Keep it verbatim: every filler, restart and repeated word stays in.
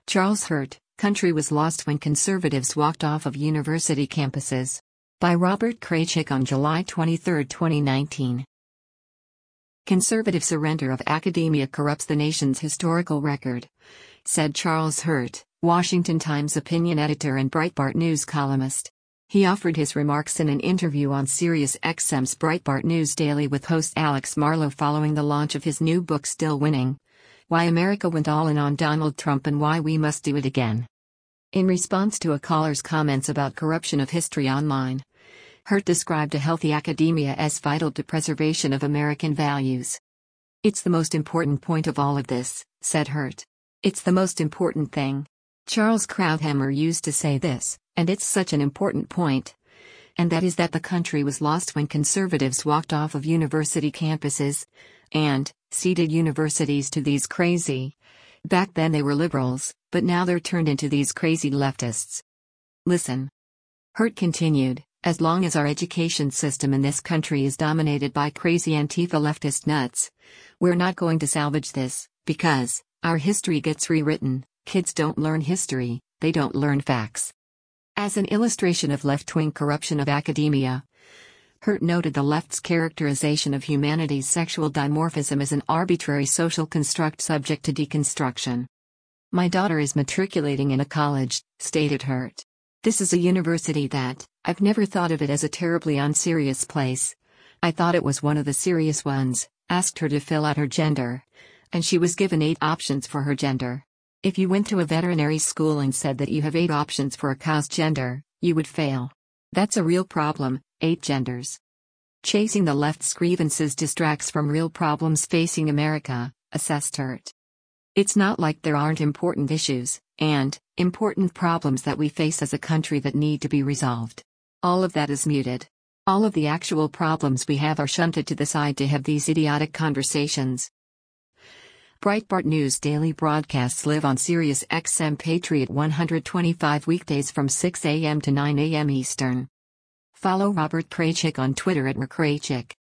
Charles Hurt, Country Was Lost When Conservatives Walked Off of University Campuses. By Robert Kraychik on July twenty-third, twenty nineteen. Conservative surrender of academia corrupts the nation's historical record, said Charles Hurt, Washington Times opinion editor and Breitbart News columnist. He offered his remarks in an interview on Sirius X M's Breitbart News Daily with host Alex Marlow following the launch of his new book Still Winning: Why America Went All In on Donald Trump and Why We Must Do It Again. In response to a caller's comments about corruption of history online, Hurt described a healthy academia as vital to preservation of American values. "It's the most important point of all of this," said Hurt. "It's the most important thing. Charles Krauthammer used to say this, and it's such an important point. And that is that the country was lost when conservatives walked off of university campuses and ceded universities to these crazy. Back then they were liberals, but now they're turned into these crazy leftists. Listen." Hurt continued, "As long as our education system in this country is dominated by crazy Antifa leftist nuts, we're not going to salvage this, because our history gets rewritten. Kids don't learn history, they don't learn facts." As an illustration of left-wing corruption of academia, Hurt noted the left's characterization of humanity's sexual dimorphism as an arbitrary social construct subject to deconstruction. "My daughter is matriculating in a college," stated Hurt. "This is a university that, I've never thought of it as a terribly unserious place. I thought it was one of the serious ones, asked her to fill out her gender, and she was given eight options for her gender. If you went to a veterinary school and said that you have eight options for a cow's gender, you would fail. That's a real problem, eight genders. Chasing the left's grievances distracts from real problems facing America," assessed Hurt. "It's not like there aren't important issues, and important problems that we face as a country that need to be resolved. All of that is muted. All of the actual problems we have are shunted to the side to have these idiotic conversations." Breitbart News Daily broadcasts live on Sirius X M Patriot one twenty-five weekdays from six a m to nine a m Eastern. Follow Robert Kraychik on Twitter at r kraychik.